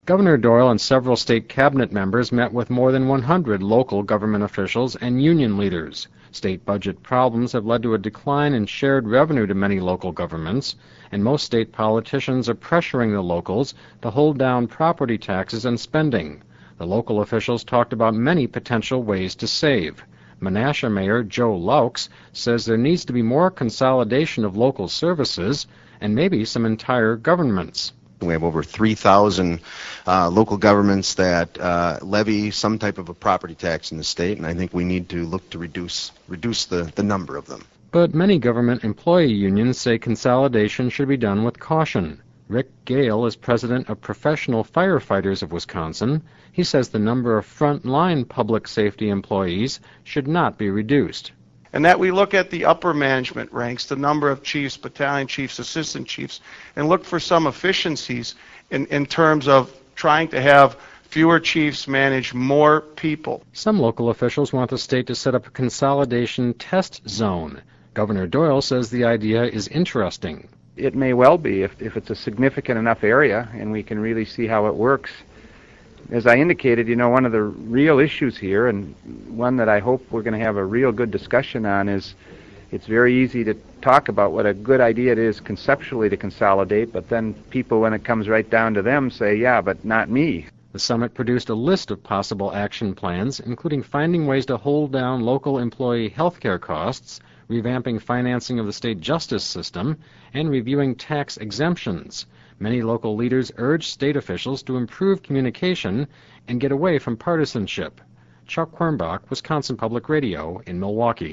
Governor Doyle and several state cabinet members met with more than 100 local government officials and union leaders. State budget problems have led to a decline in shared revenue to many local governments, and most state politicians are pressuring the locals to hold down property taxes and spending. The local officials talked about many potential ways to save. Menasha Mayor Joe Laux says there needs to be more consolidation of local services and maybe some entire governments. We have over 3,000 local governments that levy some type of a property tax in the state, and I think we need to look to reduce the number of them. But many government employee unions say consolidation should be done with caution. Rick Gale is president of Professional Firefighters of Wisconsin. He says the number of frontline public safety employees should not be reduced. And that we look at the upper management ranks, the number of chiefs, battalion chiefs, assistant chiefs, and look for some efficiencies in terms of trying to have fewer chiefs manage more people. Some local officials want the state to set up a consolidation test zone. Governor Doyle says the idea is interesting. It may well be if it's a significant enough area and we can really see how it works. As I indicated, one of the real issues here, and one that I hope we're going to have a real good discussion on, is it's very easy to talk about what a good idea it is conceptually to consolidate, but then people, when it comes right down to them, say, yeah, but not me. The summit produced a list of possible action plans, including finding ways to hold down local employee health care costs, revamping financing of the state justice system, and reviewing tax exemptions. Many local leaders urged state officials to improve communication and get away from partisanship. Chuck Quirmbach, Wisconsin Public Radio in Milwaukee.